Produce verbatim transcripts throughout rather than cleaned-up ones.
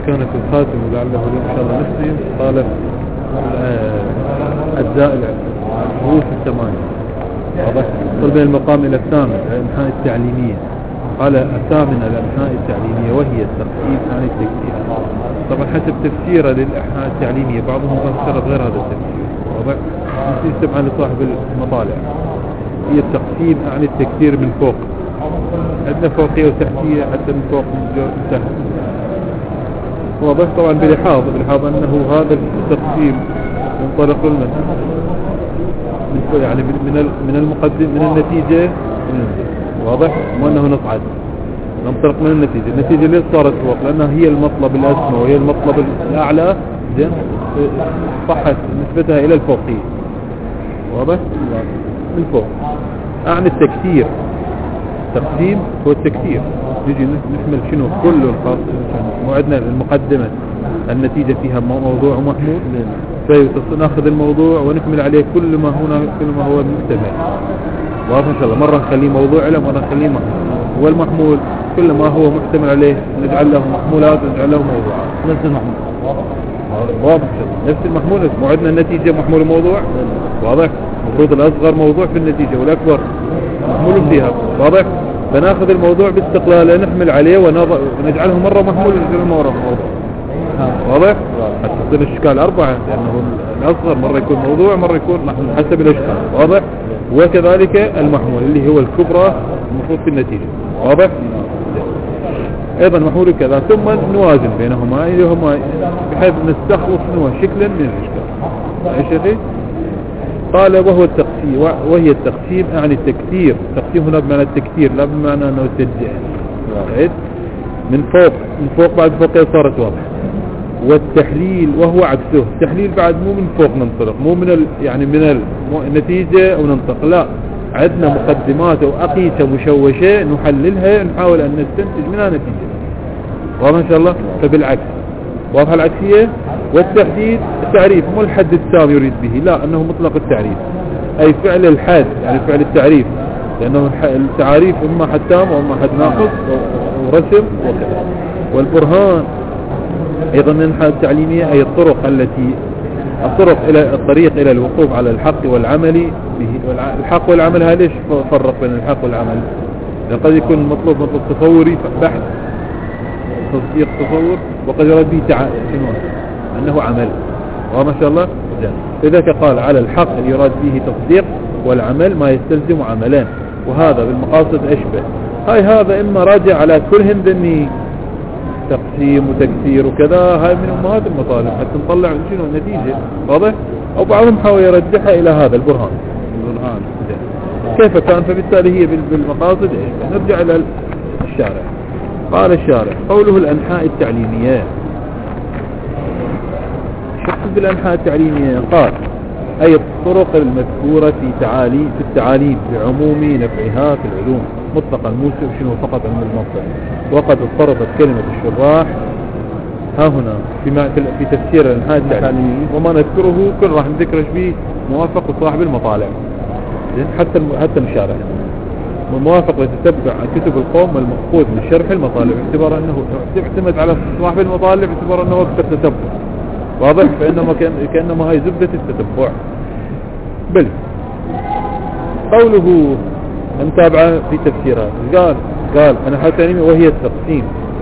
كانت الخاتم ولعله إن شاء الله نسلم قال أجزاء الحروف الثمانية. واضح؟ قل بين المقام إلى الثامن الأنحاء التعليمية. قال الثامن الأنحاء التعليمية وهي الترتيب عن التكثير. طبعا حسب تفسيره للأنحاء التعليمية بعضهم فسر غير هذا التفسير. واضح؟ يستمع لصاحب المطالع. هي التقسيم عن التكثير من فوق. عندنا فوقية وتحتية حتى من فوق من تحت. واضح؟ طبعا بلحاظ بلحاظ أنه هذا التقسيم ينطلق لنا يعني من من المقدم من النتيجة واضح؟ وأنه نصعد ننطلق من النتيجة. النتيجة ليش صارت فوق؟ لأنها هي المطلب الأسمى وهي المطلب الأعلى زين صحت نسبتها إلى الفوقية. واضح؟ من فوق. أعني التكثير. تقسيم هو التكثير. نجي نحمل شنو كله الخاص موعدنا المقدمة النتيجة فيها موضوع ومحمول فنأخذ الموضوع ونكمل عليه كل ما هنا كل ما هو محتمل. واضح إن شاء الله. مرة نخليه موضوع علم مرة نخليه محمول. والمحمول كل ما هو محتمل عليه نجعل له محمولات ونجعل له موضوعات. نفس المحمول. واضح نفس المحمول موعدنا النتيجة محمول موضوع. واضح. المفروض الأصغر موضوع في النتيجة والأكبر محمول فيها. واضح. فناخذ الموضوع باستقلاله نحمل عليه ونجعله مرة محمول ونجعله مرة موضوع. واضح؟ حتى تصير الاشكال أربعة لأنه الأصغر مرة يكون موضوع مرة يكون حسب الاشكال. واضح؟ وكذلك المحمول اللي هو الكبرى المفروض في النتيجة. واضح؟ أيضا محمول كذا ثم نوازن بينهما إليهما بحيث نستخلص منه شكلا من الاشكال. ايش هذي؟ قال وهو التقسيم وهي التقسيم يعني التكثير. التقسيم هنا بمعنى التكثير لا بمعنى أنه التجزئة. من فوق من فوق بعد فوق صارت واضح. والتحليل وهو عكسه. التحليل بعد مو من فوق ننطلق مو من ال يعني من النتيجة أو ننطلق لا عندنا مقدمات أو أقيسة مشوشة نحللها نحاول أن نستنتج منها نتيجة. واضح إن شاء الله. فبالعكس واضح العكسية. والتحديد التعريف مو الحد التام يريد به لا أنه مطلق التعريف أي فعل الحد يعني فعل التعريف لأنه التعريف إما حد تام وإما حد ناقص ورسم وكذا. والبرهان أيضا من الأنحاء التعليمية أي الطرق التي الطرق إلى الطريق إلى الوقوف على الحق والعمل به. الحق والعمل هذا ليش فرق بين الحق والعمل؟ لأن قد يكون مطلوب مطلوب تصوري بحث تصديق تصور وقد يراد به تعالى أنه عمل. وما شاء الله لذلك قال على الحق يراد به تصديق والعمل ما يستلزم عملان وهذا بالمقاصد أشبه. هاي هذا إما راجع على كلهن ذني تقسيم وتكثير وكذا هاي من أمهات المطالب حتى نطلع شنو النتيجة. واضح؟ أو بعضهم حاول يرجحها إلى هذا البرهان. البرهان كيف كان فبالتالي هي بالمقاصد أشبه. نرجع إلى الشارع. قال الشارع قوله الأنحاء التعليمية. شخص بالأنحاء التعليمية قال أي الطرق المذكورة في تعالي في التعاليم بعموم نفعها في العلوم مطلقا مو شنو فقط علم المنطق. وقد اضطردت كلمة الشراح ها هنا في في تفسير الأنحاء التعليمية وما نذكره كل راح نذكره به موافق وصاحب المطالع حتى حتى المشارع والموافق يتتبع كتب القوم والمأخوذ من شرح المطالب باعتبار أنه يعتمد على صاحب المطالب باعتبار أنه وقت التتبع. واضح؟ فإنما كان كأنما هاي زبدة التتبع. بل قوله نتابعه في تفسيرها قال قال أنا حتى وهي التقسيم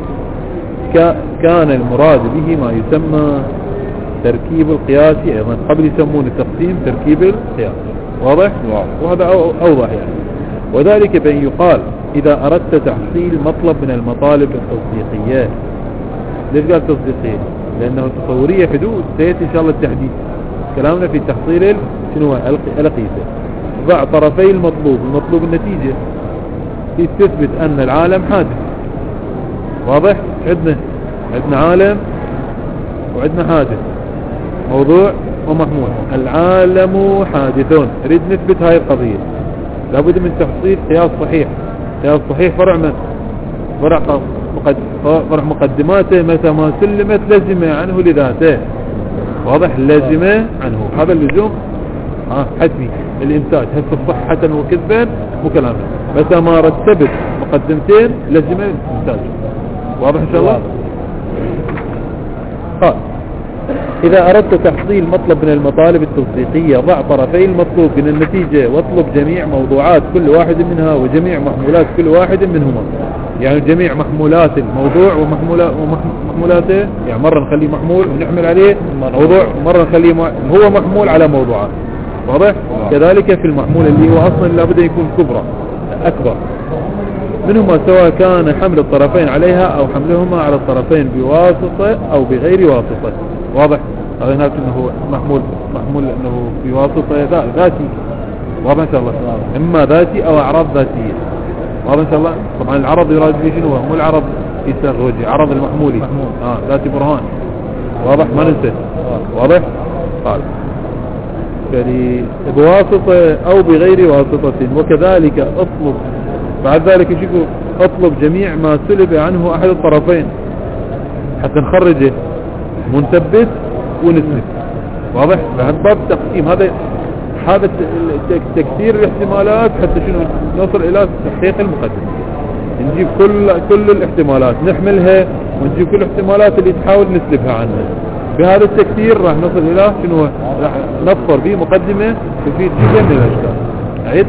كان المراد به ما يسمى تركيب القياسي أيضا قبل يسمون التقسيم تركيب القياس. واضح؟ وهذا أوضح يعني. وذلك بأن يقال إذا أردت تحصيل مطلب من المطالب التصديقية. ليش قال تصديقية؟ لأنه التصورية حدود سيأتي إن شاء الله التحديد. كلامنا في تحصيل شنو القياسة ضع طرفي المطلوب المطلوب النتيجة في تثبت أن العالم حادث. واضح؟ عندنا عندنا عالم وعندنا حادث موضوع ومحمول. العالم حادثون نريد نثبت هاي القضية لابد من تحصيل قياس صحيح. قياس صحيح فرع من فرع فرع مقدماته متى ما سلمت لزمة عنه لذاته. واضح؟ لزمة عنه هذا اللزوم آه حتمي الإنتاج هل صحة وكذبا وكلامه متى ما رتبت مقدمتين لزمة الإنتاج. واضح إن شاء الله. قال إذا أردت تحصيل مطلب من المطالب التصديقية ضع طرفي المطلوب من النتيجة واطلب جميع موضوعات كل واحد منها وجميع محمولات كل واحد منهما. يعني جميع محمولات الموضوع ومحمولاته، يعني مرة نخليه محمول ونحمل عليه موضوع، مرة نخليه هو محمول على موضوعات. واضح؟ كذلك في المحمول اللي هو أصلا لابد يكون كبرى أكبر منهما، سواء كان حمل الطرفين عليها أو حملهما على الطرفين بواسطة أو بغير واسطة. واضح؟ هذا هناك أنه محمول محمول أنه بواسطة ذاتي. واضح إن شاء الله؟ إما ذاتي أو أعراض ذاتية. واضح إن شاء الله؟ طبعا العرض يراد به شنو؟ مو العرض يسرجي، عرض المحمولي آه ذاتي برهان. واضح؟ ما ننسى. واضح؟ قال يعني بواسطة أو بغير واسطة. وكذلك أطلب بعد ذلك يشكو أطلب جميع ما سلب عنه أحد الطرفين حتى نخرجه منثبت ونسلب. واضح؟ بهالباب تقسيم هذا هذا تكثير الاحتمالات حتى شنو نصل إلى تحقيق المقدمة. نجيب كل كل الاحتمالات نحملها ونجيب كل الاحتمالات اللي تحاول نسلبها عنها. بهذا التكثير راح نصل إلى شنو؟ راح نفطر به مقدمة تفيد جزء من الأشكال. عيد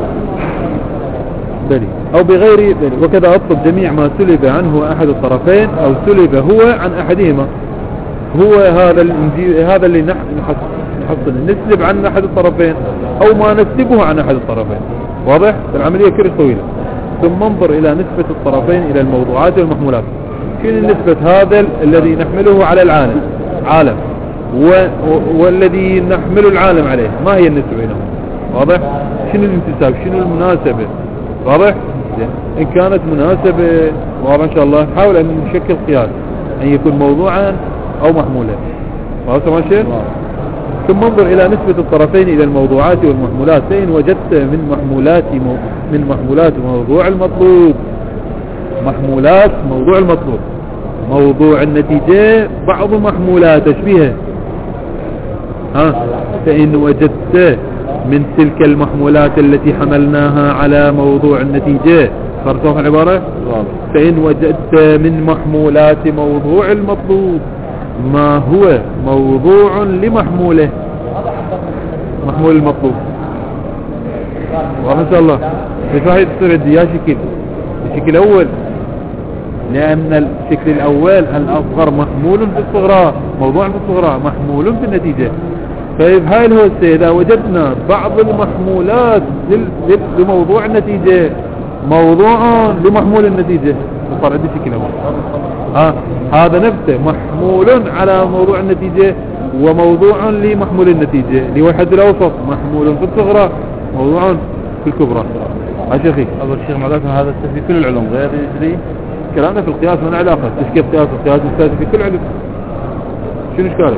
بلي أو بغير بلي. وكذا أطلب جميع ما سلب عنه أحد الطرفين أو سلب هو عن أحدهما. هو هذا هذا اللي نحصل نسلب عن أحد الطرفين أو ما نسلبه عن أحد الطرفين. واضح؟ العملية كثير طويلة. ثم انظر إلى نسبة الطرفين إلى الموضوعات والمحمولات. شنو نسبة هذا الذي نحمله على العالم عالم و... والذي نحمل العالم عليه، ما هي النسبة بينهم؟ واضح؟ شنو الانتساب؟ شنو المناسبة؟ واضح؟ إن كانت مناسبة واضح إن شاء الله نحاول أن نشكل قياس أن يكون موضوعا أو محمولا. واضح ماشي؟ ثم انظر إلى نسبة الطرفين إلى الموضوعات والمحمولات. فإن وجدت من محمولات مو... من محمولات موضوع المطلوب محمولات موضوع المطلوب موضوع النتيجة بعض محمولات تشبيهه ها فإن وجدت من تلك المحمولات التي حملناها على موضوع النتيجة فرصوها العبارة فإن وجدت من محمولات موضوع المطلوب ما هو موضوع لمحموله محمول المطلوب. وإن شاء الله بصحيح تصير عندي يا شكل الشكل الأول، لأن الشكل الأول الأصغر محمول في الصغرى موضوع في الصغرى محمول في النتيجة. طيب هاي الهوسة إذا وجدنا بعض المحمولات لموضوع النتيجة موضوع لمحمول النتيجة صار عندي شكل أول. ها هذا نفسه محمول على موضوع النتيجة وموضوع لمحمول النتيجة اللي هو الحد الأوسط محمول في الصغرى موضوع في الكبرى. ها شيخي أول شيء معلوماتنا هذا في كل العلوم غير يجري كلامنا في القياس من علاقة تشكيل قياس القياس السادس في كل علم. شنو اشكالك؟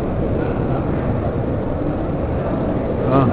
اه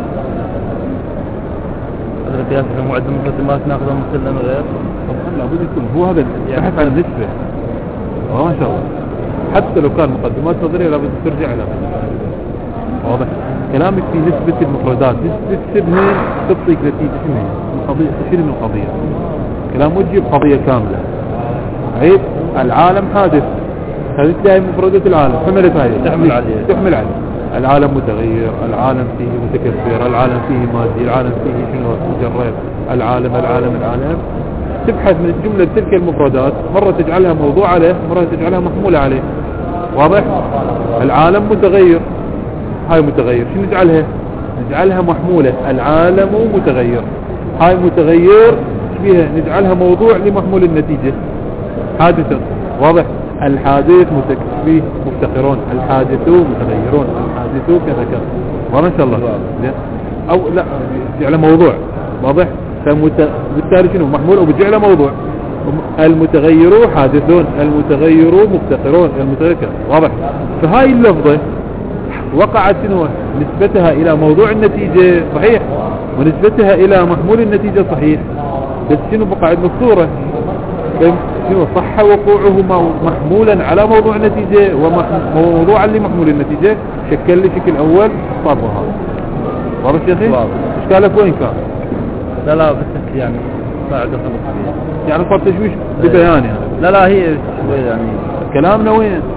هذا القياس في معد المقدمات ناخذه مسلم غير طبعا لابد يكون هو هذا يبحث عن النسبة. اه ما شاء الله حتى لو كان مقدمات نظرية لابد ترجع لها. واضح كلامك في نسبة المفردات نسبتها تبطيك نتيجة اسمها القضية تشير من القضية كلام وجه بقضية كاملة. عيب العالم حادث هذه تلاقي مفردات العالم حملت هاي تحمل عليه تحمل عليه العالم متغير العالم فيه متكبر العالم فيه مادي العالم فيه شنو مجرد العالم العالم العالم تبحث من الجملة تلك المفردات مرة تجعلها موضوع عليه مرة تجعلها محمولة عليه. واضح العالم متغير هاي متغير شنو نجعلها نجعلها محمولة العالم متغير هاي متغير بها نجعلها موضوع لمحمول النتيجة حادثة. واضح الحادث متكفيه مفتقرون الحادثون متغيرون الحادثون كذا كذا. واضح ان شاء الله او لا جعله موضوع. واضح فمت... بالتالي شنو محمول وبجعله موضوع المتغيرون حادثون المتغيرون مفتقرون المتغير كذا. واضح فهاي اللفظة وقعت شنو نسبتها الى موضوع النتيجة صحيح ونسبتها الى محمول النتيجة صحيح بس شنو بقى عندنا الصورة شنو صح وقوعه محمولا على موضوع النتيجة وموضوعا لمحمول النتيجة شكل لي شكل اول صابها. واضح شيخي اشكالك وين كان؟ لا لا بس يعني صاعد يعني صار تشويش ببيان يعني لا لا هي شوي يعني كلامنا وين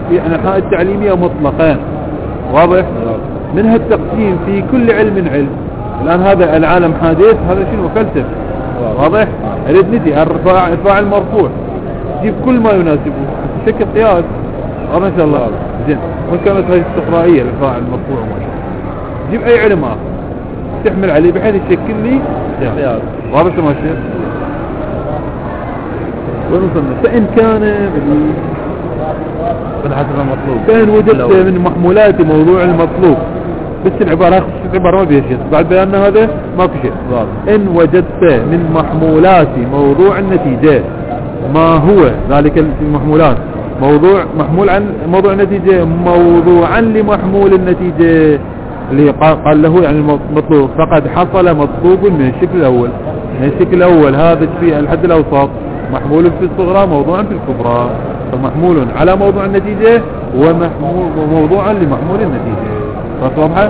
في أنحاء التعليمية مطلقين. واضح؟ منها التقسيم في كل علم علم. الآن هذا العالم حادث، هذا شنو فلسفة. واضح؟ أريد ندي الرفاع الفاعل مرفوع، جيب كل ما يناسبه شكل قياس. ما شاء الله. زين، وكانت هذه استقرائية الفاعل مرفوع وما شاء الله. جيب أي علم آخر تحمل عليه بحيث يشكل لي قياس. واضح ما شيء؟ ونصنف فإن كان من حسب المطلوب، فإن وجدت من محمولات موضوع المطلوب، بس العبارة العبارة ما فيها شيء بعد بيان هذا ما في شيء. إن وجدت من محمولات موضوع النتيجة ما هو ذلك المحمولات موضوع محمول عن موضوع النتيجة موضوعا لمحمول النتيجة اللي قال له يعني المطلوب، فقد حصل مطلوب من الشكل الأول. من الشكل الأول هذا في الحد الأوسط محمول في الصغرى موضوعا في الكبرى، فمحمول على موضوع النتيجة ومحمول وموضوعا لمحمول النتيجة. واضحة؟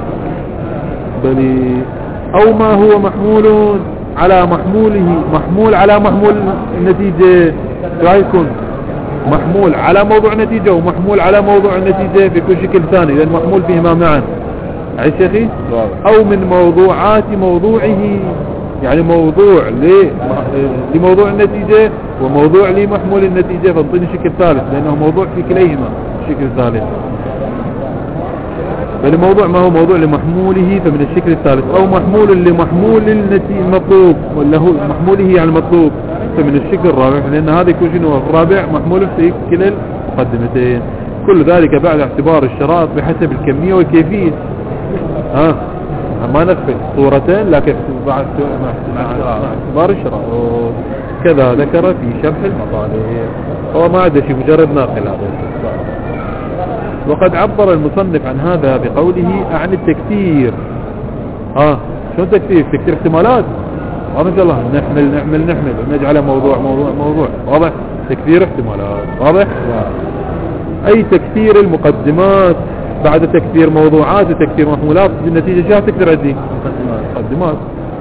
بل أو ما هو محمول على محموله محمول على محمول النتيجة، رايكم محمول على موضوع النتيجة ومحمول على موضوع النتيجة في كل شكل ثاني، لأن محمول فيهما معا. عيش شيخي؟ أو من موضوعات موضوعه، يعني موضوع لموضوع النتيجة وموضوع لمحمول النتيجة، فانطيني شكل ثالث لأنه موضوع في كليهما شكل ثالث. بل موضوع ما هو موضوع لمحموله فمن الشكل الثالث، أو محمول لمحمول المطلوب ولا هو محموله يعني المطلوب فمن الشكل الرابع، لأن هذا يكون شنو الرابع محمول في كلا المقدمتين. كل ذلك بعد اعتبار الشرائط بحسب الكمية والكيفية. ها ما نغفل صورتين لكن بعد مع اعتبار الشرائط. كذا ذكر في شرح المطالب، هو ما عاد شيء مجرد ناقل هذا. وقد عبر المصنف عن هذا بقوله عن التكثير. ها شو التكثير؟ تكثير احتمالات. ما شاء الله نحمل نحمل نحمل ونجعل موضوع موضوع موضوع. واضح؟ تكثير احتمالات. واضح؟ أي تكثير المقدمات بعد تكثير موضوعات وتكثير محمولات، بالنتيجة شو تكثير عندي؟ مقدمات.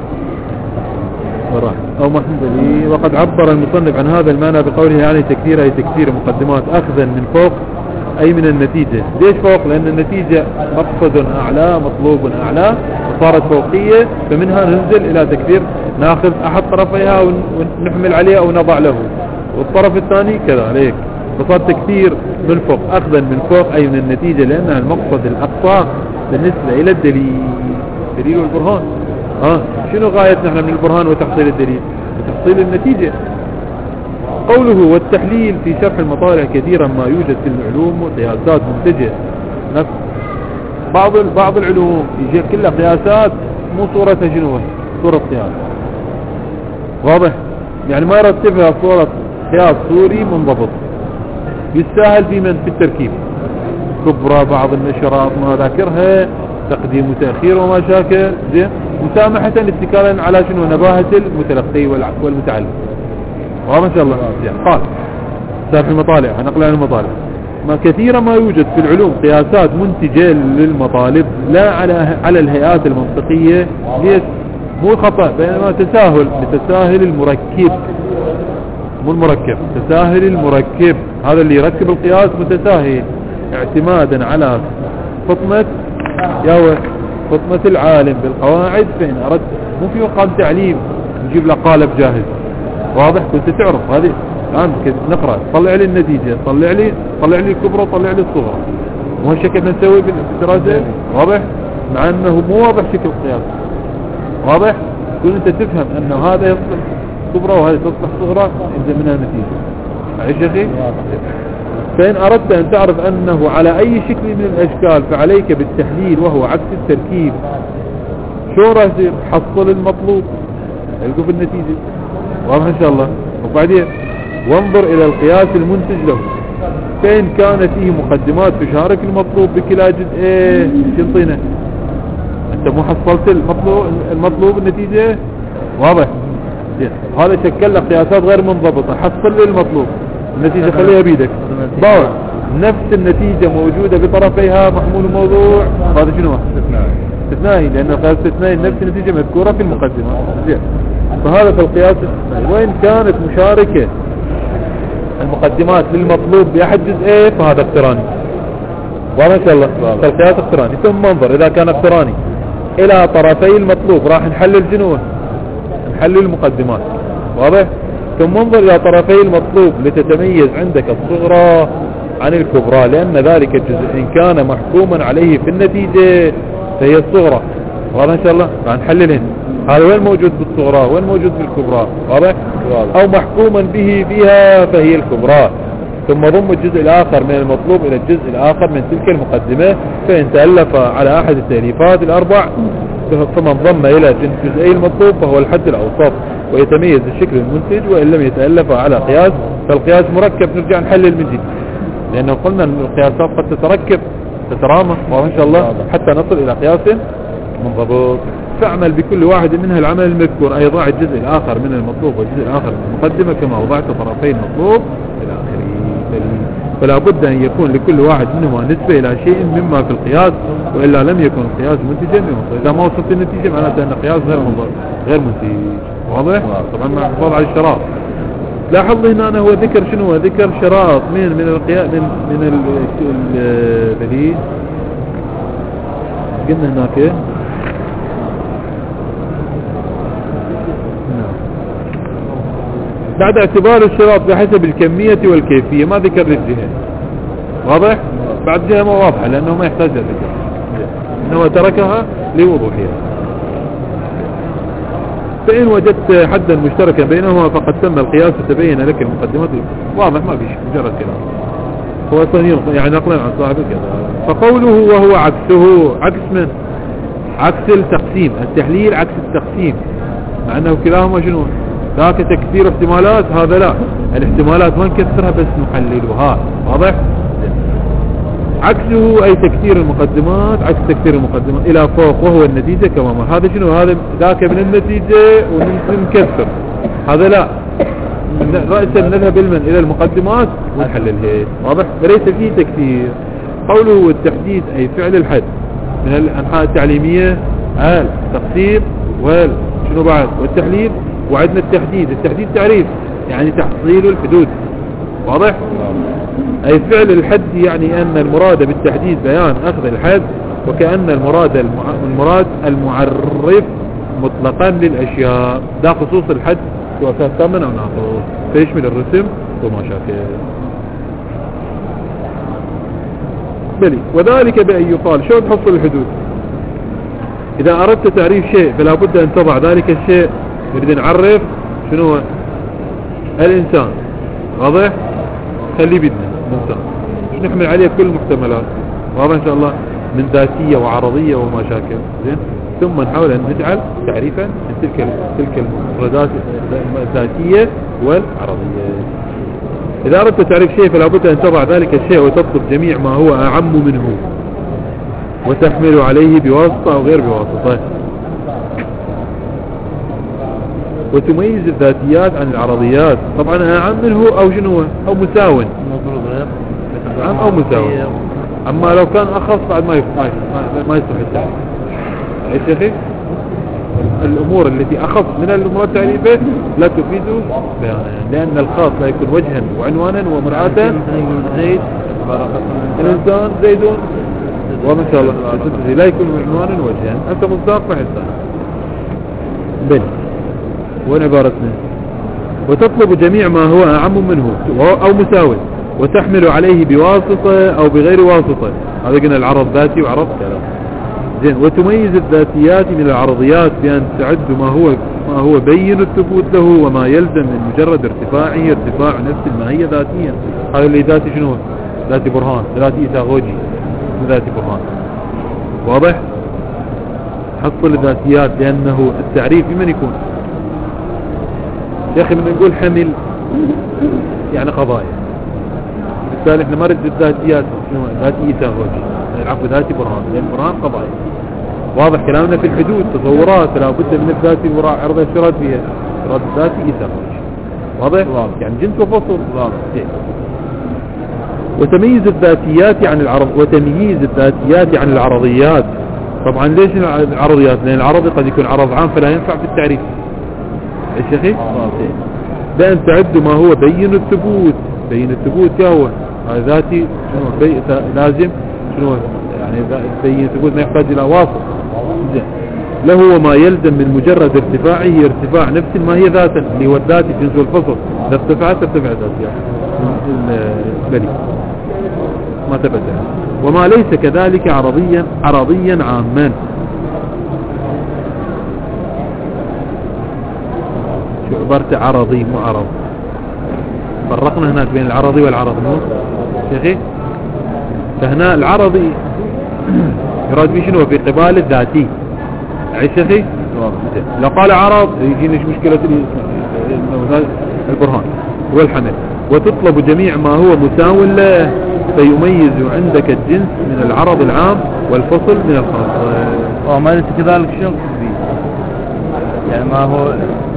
أو محمول. وقد عبر المصنف عن هذا المعنى بقوله يعني تكثير، أي تكثير مقدمات أخذا من فوق أي من النتيجة. ليش فوق؟ لأن النتيجة مقصد أعلى مطلوب أعلى وصارت فوقية، فمنها ننزل إلى تكثير، ناخذ أحد طرفيها ونحمل عليها أو نضع له، والطرف الثاني كذلك، فصار تكثير من فوق أخذا من فوق أي من النتيجة، لأنها المقصد الأقصى بالنسبة إلى الدليل. دليل والبرهان. ها شنو غايتنا نحن من البرهان وتحصيل الدليل؟ وتحصيل النتيجة. قوله والتحليل في شرح المطالع كثيرا ما يوجد في العلوم وقياسات منتجة. نفس بعض بعض العلوم يجي كلها قياسات مو صورتها شنو صورة قياس. واضح؟ يعني ما يرتبها صورة قياس صوري منضبط، يستاهل في من في التركيب كبرى بعض النشرات ما ذاكرها تقديم وتأخير وما شاكل زين، مسامحة اتكالا على شنو نباهة المتلقي والمتعلم. وما شاء الله يعني قال صار في المطالع، هنقل عن المطالع ما كثيرا ما يوجد في العلوم قياسات منتجة للمطالب لا على على الهيئات المنطقية. ليش؟ مو خطأ بينما تساهل لتساهل المركب، مو المركب، تساهل المركب، هذا اللي يركب القياس متساهل اعتمادا على فطمة يا فطمة العالم بالقواعد. فإن أردت مو في مقام تعليم نجيب له قالب جاهز. واضح؟ كنت تعرف هذه الآن نقرأ طلع لي النتيجة، طلع لي طلع لي الكبرى طلع لي الصغرى، مو هالشكل نسوي بالدراسة. واضح؟ مع أنه مو واضح شكل القياس. واضح؟ كل أنت تفهم أنه هذا يصلح كبرى وهذا تصلح صغرى إنزل منها نتيجة. عيش يا أخي؟ فإن أردت أن تعرف أنه على أي شكل من الأشكال فعليك بالتحليل وهو عكس التركيب. شو راح يصير؟ حصل المطلوب يلقوا في النتيجة. واضح إن شاء الله. وبعدين وانظر إلى القياس المنتج له، فإن كان فيه مقدمات تشارك المطلوب بكلا جزء ايه شنطينه انت مو حصلت المطلوب المطلوب النتيجة. واضح؟ هذا شكل لك قياسات غير منضبطة. حصل لي المطلوب النتيجة خليها بيدك باوع، نفس النتيجة موجودة بطرفيها محمول الموضوع، هذا شنو؟ استثنائي، لأن القياس الاستثنائي نفس النتيجة مذكورة في المقدمة. فهذا في القياس. وإن كانت مشاركة المقدمات للمطلوب بأحد جزئيه فهذا اقتراني. وما شاء الله فالقياس اقتراني. ثم انظر إذا كان اقتراني إلى طرفي المطلوب راح نحلل جنوه نحلل المقدمات. واضح؟ ثم انظر إلى طرفي المطلوب لتتميز عندك الصغرى عن الكبرى، لأن ذلك الجزء إن كان محكوما عليه في النتيجة فهي الصغرى. واضح إن شاء الله؟ راح نحللهن. هذا وين موجود بالصغرى وين موجود بالكبرى؟ واضح؟ أو محكوما به فيها فهي الكبرى. ثم ضم الجزء الآخر من المطلوب إلى الجزء الآخر من تلك المقدمة، فإن تألف على أحد التأليفات الأربع فمن ضم إلى جزئي المطلوب فهو الحد الأوسط ويتميز الشكل المنتج. وإن لم يتألف على قياس فالقياس مركب نرجع نحلل من جديد، لأنه قلنا أن القياسات قد تتركب تترامى وإن شاء الله حتى نصل إلى قياس منضبط. فاعمل بكل واحد منها العمل المذكور، أي ضع الجزء الآخر من المطلوب والجزء الآخر من المقدمة كما وضعت طرفي المطلوب إلى آخره. فلا بد أن يكون لكل واحد منهما نسبة إلى شيء مما في القياس، وإلا لم يكن القياس منتجا بمطلوب. إذا ما وصلت النتيجة معناته أن القياس غير غير منتج. واضح؟ طبعا مع الحفاظ على الشراط. لاحظ هنا أنه هو ذكر شنو هو ذكر شراط من من القياس من من البديل. قلنا هناك بعد اعتبار الشراط بحسب الكمية والكيفية، ما ذكر الجهة. واضح؟ بعد جهة ما واضحة لأنه ما يحتاج الذكر، إنما تركها لوضوحها. فإن وجدت حدا مشتركا بينهما فقد تم القياس وتبين لك المقدمات. واضح ما فيش مجرد كلام، هو صنير يعني نقلا عن صاحبه كذا. فقوله وهو عكسه عكس من عكس التقسيم، التحليل عكس التقسيم، مع أنه كلاهما شنو؟ ذاك تكثير احتمالات، هذا لا، الاحتمالات ما نكثرها بس نحللها. واضح؟ عكسه أي تكثير المقدمات عكس تكثير المقدمات إلى فوق وهو النتيجة كما ما. هذا شنو؟ هذا ذاك من النتيجة ونكثر، هذا لا، رأسا نذهب علما إلى المقدمات ونحللها. واضح؟ وليس فيه تكثير. قوله والتحديد أي فعل الحد من الأنحاء التعليمية، هل تقسيم وهل شنو بعد والتحليل. وعدنا التحديد، التحديد تعريف يعني تحصيل الحدود. واضح؟ أي فعل الحد يعني أن المراد بالتحديد بيان أخذ الحد، وكأن المراد المراد المعرف مطلقا للأشياء، ده خصوص الحد سواء كان تامن أو ناقص، فيشمل الرسم وما شاكل. بلي وذلك بأن يقال شو تحصل الحدود؟ إذا أردت تعريف شيء فلا بد أن تضع ذلك الشيء. نريد نعرف شنو هو الإنسان. واضح؟ خلي بدنا الإنسان نحمل عليه كل المحتملات. واضح إن شاء الله من ذاتية وعرضية وما شاكل. زين، ثم نحاول أن نجعل تعريفا من تلك تلك المفردات الذاتية والعرضية. إذا أردت تعريف شيء فلا بد أن تضع ذلك الشيء وتطلب جميع ما هو أعم منه وتحمل عليه بواسطة أو غير بواسطة. وتميز الذاتيات عن العرضيات. طبعا أعم منه أو شنو أو مساو، أعم أو مساو. أما لو كان أخص بعد ما يصلح ما يصلح التعريف. يا شيخي الأمور التي أخص من الأمور التعريفية لا تفيد بيانا، لأن الخاص لا يكون وجها وعنوانا ومرآة. زيد الإنسان زيدون وما شاء الله لا يكون عنوانا وجها، أنت مصداق فحسن. بل وين عبارتنا؟ وتطلب جميع ما هو أعم منه أو مساوي وتحمل عليه بواسطة أو بغير واسطة. هذا قلنا العرض ذاتي وعرض كلام. زين، وتميز الذاتيات من العرضيات بأن تعد ما هو ما هو بين الثبوت له وما يلزم من مجرد ارتفاعه ارتفاع نفس الماهية ذاتيا. هذا اللي ذاتي شنو؟ ذاتي برهان، ذاتي إساغوجي، ذاتي برهان. واضح؟ حصل الذاتيات لأنه التعريف بمن يكون؟ يا أخي من نقول حمل يعني قضايا، بالتالي احنا ما نريد الذاتيات ذاتي إساغوجي، العفو ذاتي برهان، لأن برهان قضايا. واضح كلامنا في الحدود تصورات لا بد من الذاتي وراء عرض الشراد فيها شراد الذاتي إساغوجي. واضح؟ واضح. يعني جنس وفصل. واضح. وتمييز الذاتيات عن العرض وتمييز الذاتيات عن العرضيات. طبعا ليش العرضيات؟ لأن العرضي قد يكون عرض عام فلا ينفع في التعريف. ايش يا اخي؟ بأن تعد ما هو بين الثبوت بين الثبوت كهو هذا ذاتي شنو بي لازم شنو يعني بين الثبوت ما يحتاج الى واسط له وما يلزم من مجرد ارتفاعه ارتفاع نفس ما هي ذاتا اللي هو الذاتي جنس الفصل اذا ارتفعت ارتفع ذاتها البلي ما ثبت وما ليس كذلك عرضيا عرضيا عاما. شو عبارة عرضي مو عرض؟ فرقنا هناك بين العرضي والعرض مو شيخي. فهنا العرضي يراد به شنو في قبال الذاتي عيش شيخي. لو قال عرض يجيني مشكلة البرهان والحمل. وتطلب جميع ما هو مساو له فيميز عندك الجنس من العرض العام والفصل من الخاص. اه ما ليس كذلك شنو يعني ما هو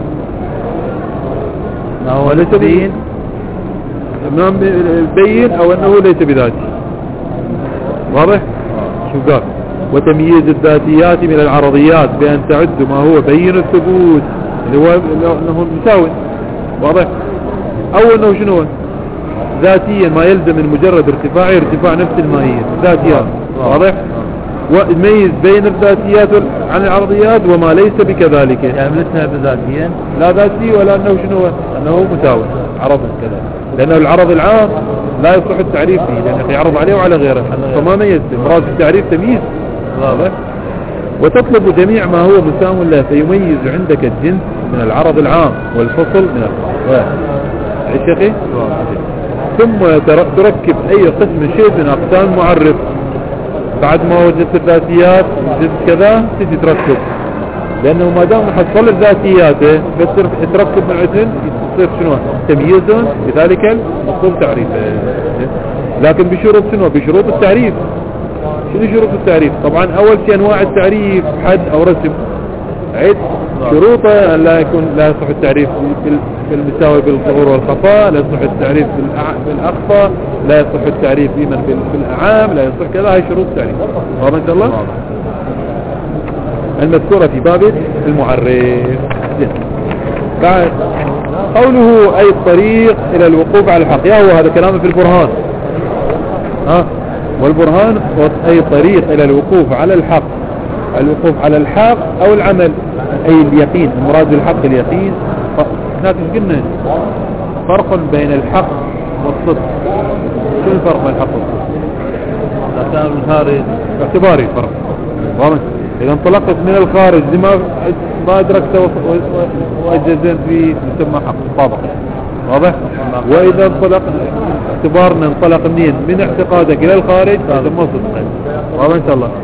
ما هو ليس بين ما بين او انه ليس بذاتي واضح. شو قال وتمييز الذاتيات من العرضيات بأن تعد ما هو بين الثبوت اللي هو انه مساوي واضح او انه شنو ذاتيا ما يلزم من مجرد ارتفاع ارتفاع نفس الماهية ذاتيات واضح. وميز بين الذاتيات عن العرضيات وما ليس بكذلك يعني لسنا بذاتيا لا ذاتي ولا انه شنو انه مساوي عرضا كذا لانه العرض العام لا يصح التعريف فيه لانه يعرض عليه وعلى غيره فما ميز مراد التعريف تمييز واضح. وتطلب جميع ما هو مساو له فيميز عندك الجنس من العرض العام والفصل من الخاص. عشقي ثم تركب اي قسم شيء من اقسام المعرف بعد ما وجدت الذاتيات وجدت كذا تجي تركب لانه ما دام حصل الذاتيات بس تركب من عدن يصير شنو تمييز بذلك المطلوب تعريفه لكن بشروط شنو بشروط التعريف. شنو شروط التعريف؟ طبعا اول شيء انواع التعريف حد او رسم عيد شروطه لا يكون لا يصح التعريف بالمساوي بالظهور والخفاء لا يصح التعريف بالاخفى لا يصح التعريف بمن بالاعام لا يصح كذا. هاي شروط التعريف واضح ان شاء الله المذكورة في باب المعرف. بعد قوله اي الطريق الى الوقوف على الحق يا هو هذا كلامه في البرهان ها والبرهان اي طريق الى الوقوف على الحق الوقوف على الحق او العمل اي اليقين المراد بالحق اليقين. هناك قلنا فرق بين الحق والصدق. شو الفرق بين الحق والصدق؟ كان الخارج باعتباري فرق واضح. اذا انطلقت من الخارج لما ما ادركت واجزت فيه يسمى حق طابق واضح. واذا انطلق اعتبارنا انطلق منين من اعتقادك الى الخارج يسمى صدق واضح ان شاء الله.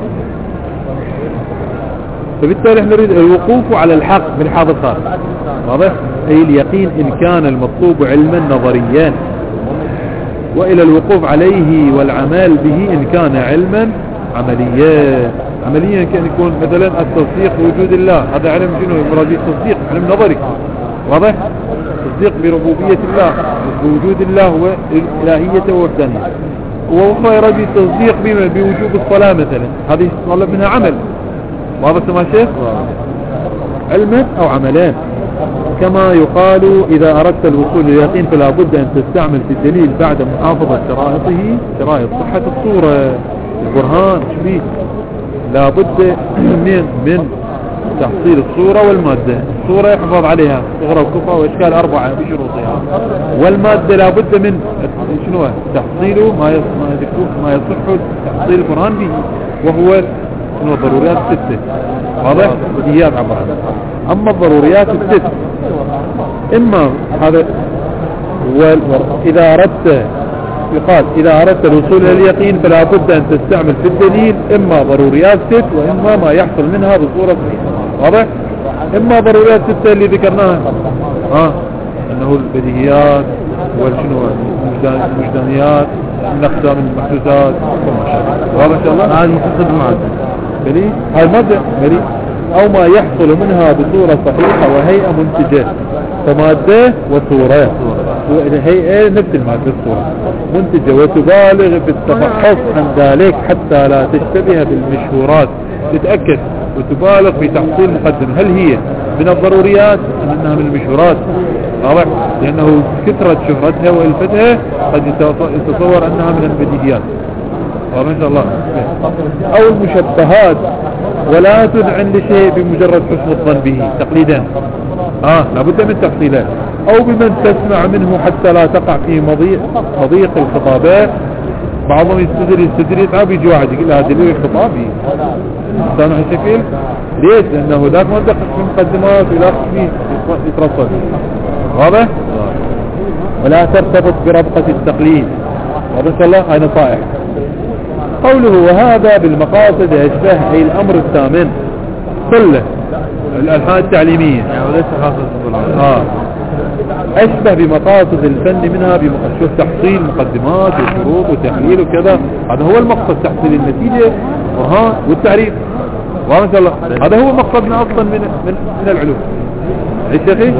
فبالتالي احنا نريد الوقوف على الحق من حاضر الخارج واضح اي اليقين ان كان المطلوب علما نظريا والى الوقوف عليه والعمل به ان كان علما عمليا. عمليا كان يكون مثلا التصديق بوجود الله هذا علم شنو مراد التصديق علم نظري واضح. التصديق بربوبية الله بوجود الله والالهية والوحدانية وهو يراد التصديق بوجوب الصلاة مثلا هذه يطلب منها عمل واضح سمع شيخ علما او عملان. كما يقال اذا اردت الوصول لليقين فلا بد ان تستعمل في الدليل بعد محافظة شرائطه شرائط صحة الصورة البرهان شبيه لا بد من من تحصيل الصورة والمادة. الصورة يحفظ عليها صغرى وكفى واشكال اربعة بشروطها والمادة لا بد من شنو تحصيله ما يصح ما يصح تحصيل البرهان به وهو شنو ضروريات الستة واضح اياك عبر عنها. اما الضروريات الست اما هذا واذا اردت يقال اذا اردت الوصول الى اليقين فلا بد ان تستعمل في الدليل اما ضروريات ست واما ما يحصل منها بصورة صحيحة واضح. اما ضروريات ستة اللي ذكرناها ها انه البديهيات والشنو المجدانيات من اقسام المحدثات واضح ان شاء الله. هذا المقصد المادة بلي هاي مادة بلي او ما يحصل منها بصورة صحيحة وهيئة منتجة فمادة وصورة هيئة نفس المادة الصورة منتجة وتبالغ في التفحص عن ذلك حتى لا تشتبه بالمشهورات تتأكد وتبالغ في تحصيل مقدم هل هي من الضروريات أم أنها من المشهورات واضح؟ لأنه كثرة شهرتها وإلفتها قد يتصور أنها من البديهيات. واضح إن شاء الله. أو المشبهات، ولا تذعن لشيء بمجرد حسن الظن به تقليدا. آه لابد من تفصيله. أو بمن تسمع منه حتى لا تقع في مضيق, مضيق الخطابات. بعضهم يستدري يستدري يتعب يجي واحد يقول لها دليل خطابي كانوا هالشكل. ليش؟ لأنه ذاك ما دقق في مقدمات ولا فيه يترصد. واضح؟ ولا ترتبط بربطة التقليد. واضح إن شاء الله. هاي نصائح. قوله وهذا بالمقاصد يشبه أي الأمر الثامن كله الألحان التعليمية يعني وليس خاصة بالقرآن. آه أشبه بمقاصد الفن منها بمقصود تحصيل مقدمات وشروط وتحليل وكذا. هذا هو المقصد، تحصيل النتيجة وها والتعريف. وما شاء الله هذا هو مقصدنا أصلا من من, من العلوم. الشيخي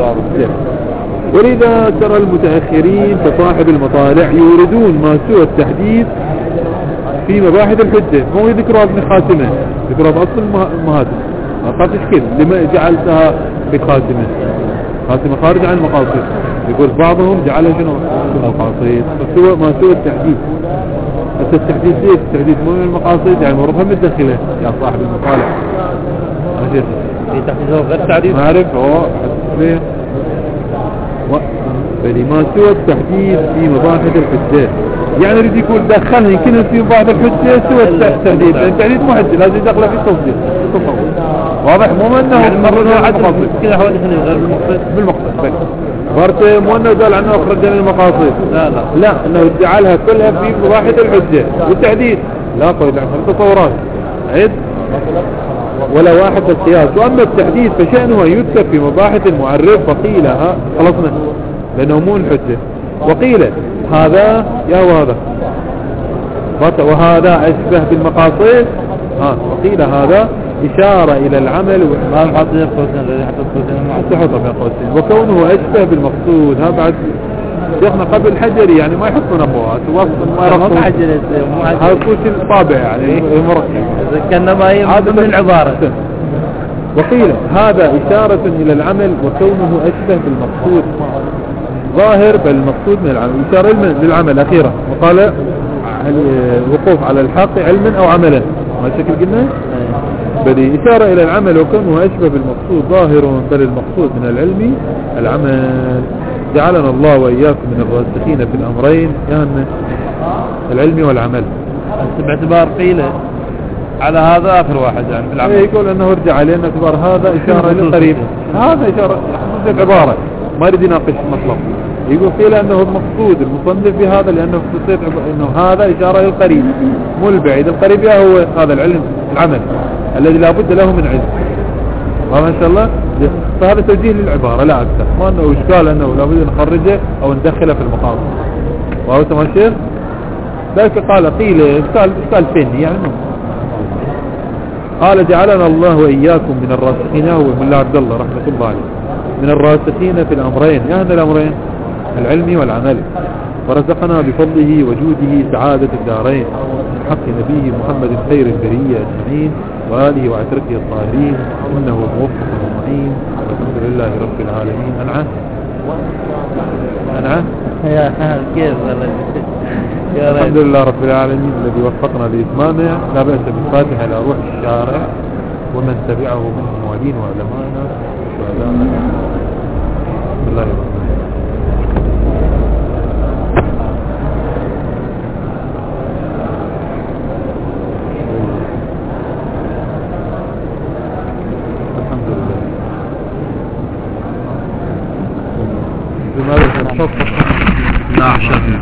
ولذا ترى المتأخرين كصاحب المطالع يوردون ما سوى التحديث في مباحث الحجة، مو يذكروا ابن خاتمة، يذكروا بأصل المهاتم. ما تشكيل لما جعلتها بخاتمة، خاتمة خارج عن المقاصد. يقول بعضهم جعلها شنو المقاصد سوى ما سوى التحديث. بس التحديث ليش؟ التحديث مو من المقاصد، يعني مرفها متدخلة يا صاحب المطالع. ماشي في تحديث غير تعريف ما أعرف هو حسبه و... فلما سوى التحديث في مباحث الحجة، يعني يريد يقول دخلها يمكن في مباحث الحجة سوى التحديث، لأن التحديث مو حجة لازم يدخله في التصديق. واضح؟ مو انه يعني مرة عدل كذا حوالي غير بالمقصد بالمقصد مرت مو انه قال عنه اخرج من المقاصد. لا لا لا انه جعلها كلها في مباحث الحجة والتحديد. لا قيد عن التصورات عد ولا واحد القياس. واما التحديد فشأنه يذكر في مباحث المعرف. فقيل ها خلصنا لانه مو الحجة. وقيل هذا يا وهذا وهذا اشبه بالمقاصد. ها وقيل هذا إشارة إلى العمل ما نحط قوسين حتى قوسين ما تحط بين قوسين. وكونه أشبه بالمقصود. ها بعد شيخنا قبل حجري يعني ما يحطون أبوات ووصل ما يرفضون حجري هذا كل شيء طابع يعني مركب كأنما هي من العبارة. وقيل هذا إشارة إلى العمل وكونه أشبه بالمقصود ظاهر بل المقصود من العمل. إشارة للعمل أخيرا. وقال الوقوف على الحق علما أو عملا. ما شكل قلنا بل إشارة إلى العمل وكونه أشبه بالمقصود ظاهر بل المقصود من العلم العمل. جعلنا الله وإياكم من الراسخين في الأمرين يعني العلم والعمل. باعتبار قيل على هذا آخر واحد يعني في العمل. يقول أنه ارجع عليه أن اعتبار هذا إشارة للقريب. هذا إشارة يحمل عبارة ما يريد يناقش مطلب. يقول قيل أنه المقصود المصنف بهذا لأنه تصير أنه هذا إشارة للقريب مو البعيد. القريب هو هذا العلم العمل الذي لا بد له من علم. ما شاء الله. فهذا توجيه للعبارة لا أكثر. ما أنه إشكال أنه لا بد نخرجه أو ندخله في المقام. وهو سمع الشيخ ذلك قال قيل إشكال إشكال فني يعني. قال جعلنا الله وإياكم من الراسخين. هو من الله عبد الله رحمة الله عليه من الراسخين في الأمرين يعني الأمرين العلم والعمل. ورزقنا بفضله وجوده سعادة الدارين من حق نبيه محمد خير البرية أجمعين وآله وعترته الطاهرين إنه الموفق المعين والحمد لله رب العالمين. أنعه أنعه يا كيف الحمد لله رب العالمين الذي وفقنا لإتمامه. لا بأس بالفاتحة إلى روح الشارع ومن تبعه من موالين وعلمائنا وشهدائنا. بسم الله الرحمن الرحيم. الحمد لله. بماذا تنشط؟ لا